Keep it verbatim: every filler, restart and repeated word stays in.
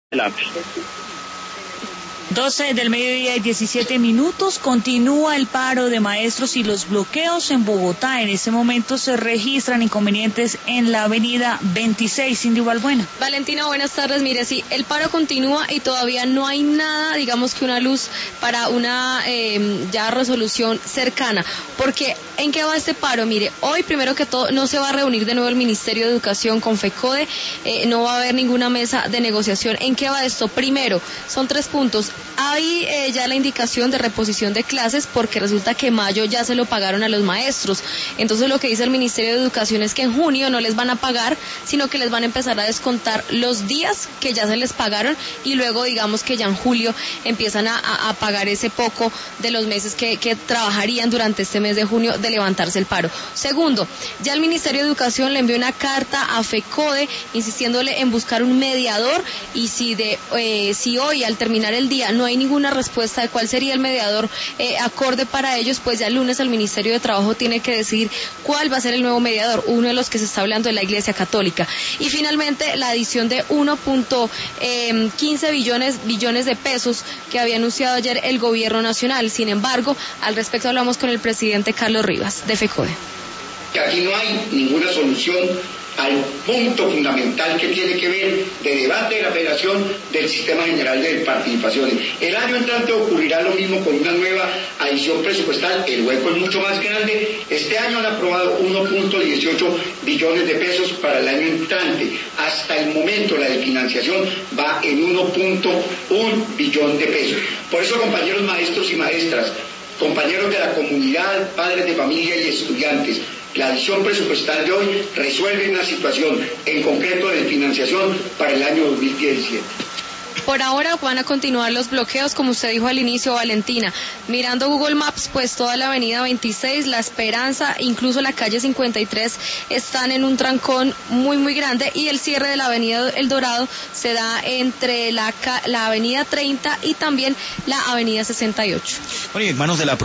doce del mediodía y diecisiete minutos, continúa el paro de maestros y los bloqueos en Bogotá. En este momento se registran inconvenientes en la avenida veintiséis, Cindy Balbuena. Valentina, buenas tardes. Mire, sí, el paro continúa y todavía no hay nada, digamos que una luz para una eh, ya resolución cercana. Porque, ¿en qué va este paro? Mire, hoy primero que todo no se va a reunir de nuevo el Ministerio de Educación con FECODE, eh, no va a haber ninguna mesa de negociación. ¿En qué va esto? Primero, son tres puntos. Hay eh, ya la indicación de reposición de clases porque resulta que mayo ya se lo pagaron a los maestros. Entonces lo que dice el Ministerio de Educación es que en junio no les van a pagar, sino que les van a empezar a descontar los días que ya se les pagaron y luego digamos que ya en julio empiezan a, a, a pagar ese poco de los meses que, que trabajarían durante este mes de junio de levantarse el paro. Segundo, ya el Ministerio de Educación le envió una carta a FECODE insistiéndole en buscar un mediador y si, de, eh, si hoy al terminar el día no hay ninguna respuesta de cuál sería el mediador eh, acorde para ellos, pues ya el lunes el Ministerio de Trabajo tiene que decidir cuál va a ser el nuevo mediador, uno de los que se está hablando de la Iglesia Católica. Y finalmente la adición de uno punto quince billones, billones de pesos que había anunciado ayer el Gobierno Nacional. Sin embargo, al respecto hablamos con el presidente Carlos Rivas de FECODE. Que aquí no hay ninguna solución al punto fundamental que tiene que ver de debate de la federación del sistema general de participaciones. El año entrante ocurrirá lo mismo con una nueva adición presupuestal, el hueco es mucho más grande. Este año han aprobado uno punto dieciocho billones de pesos para el año entrante. Hasta el momento la de financiación va en uno punto uno billón de pesos. Por eso, compañeros maestros y maestras, compañeros de la comunidad, padres de familia y estudiantes, la adición presupuestal de hoy resuelve una situación en concreto de financiación para el año dos mil diecisiete. Por ahora van a continuar los bloqueos, como usted dijo al inicio, Valentina. Mirando Google Maps, pues toda la avenida veintiséis, La Esperanza, incluso la calle cincuenta y tres están en un trancón muy muy grande y el cierre de la avenida El Dorado se da entre la, la avenida treinta y también la avenida sesenta y ocho. Bueno, y en manos de la